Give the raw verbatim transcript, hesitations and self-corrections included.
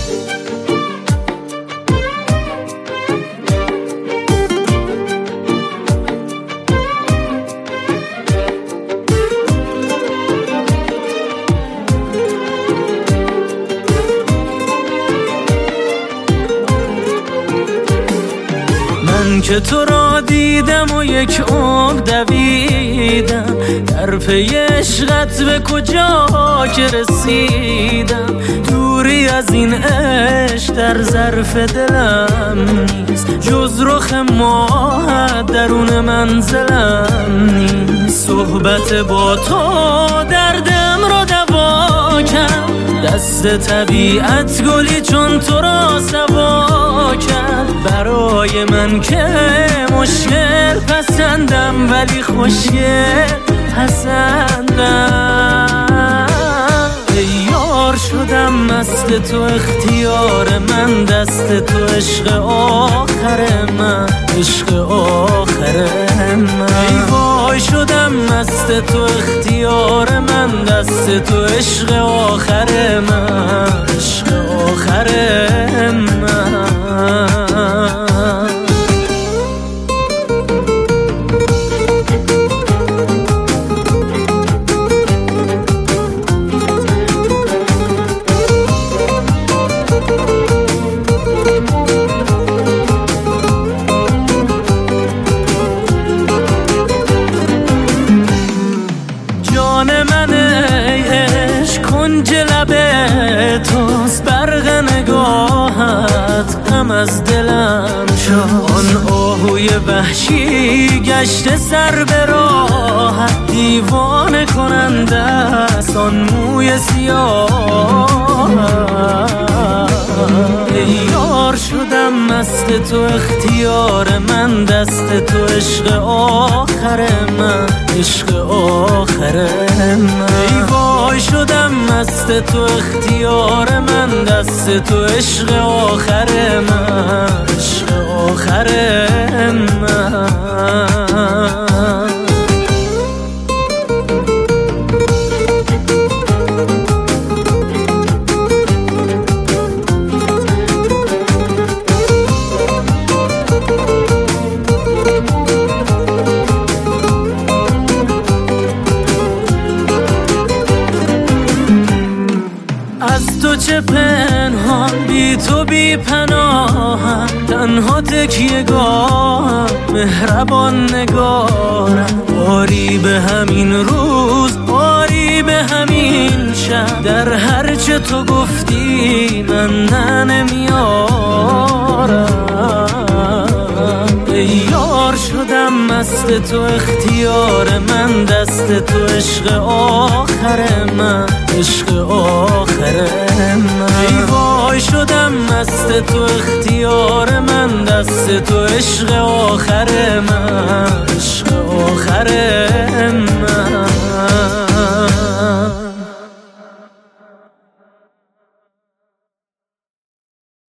من که تو را دیدم و یک عمر دویدم، در پی عشقت به کجا که رسیدم. دوری از این عشق در ظرف دلم نیست، جز رخ ماه درون منزلم نیست. صحبت با تو دردم را دوا کرد، دست طبیعت گلی چون تو را سوا کرد. برای من که مشکل پسندم ولی خوشگل پسندم. ای یار شدم مست تو اختیار من، دست تو عشق آخر من، عشق آخر من. ای وای شدم مست تو اختیار من، دست تو عشق آخر من، عشق آخر من. جان من ای عشق کنج لب توست، برق نگاهت غم از دلم شد. آن آهوی وحشی گشته سر به راهت، دیوانه کننده است آن موی سیاه. ای یار شدم مست تو اختیار من، دست تو عشق آخر من، عشق آخر من. ای وای شدم مست تو اختیار من، دست تو عشق آخر من، عشق آخر من. از تو چه پنهان، بی تو بی پناهم، تنها تکیه گاهم، مهربان نگارم. باری به همین روز، باری به همین شب، در هر چه تو گفتی من نه نمیارم. ای یار شدم مست تو اختیار من، دست تو عشق آخر من، عشق آخر من. ای وای شدم مست تو اختیار من، دست تو عشق آخر من، عشق آخر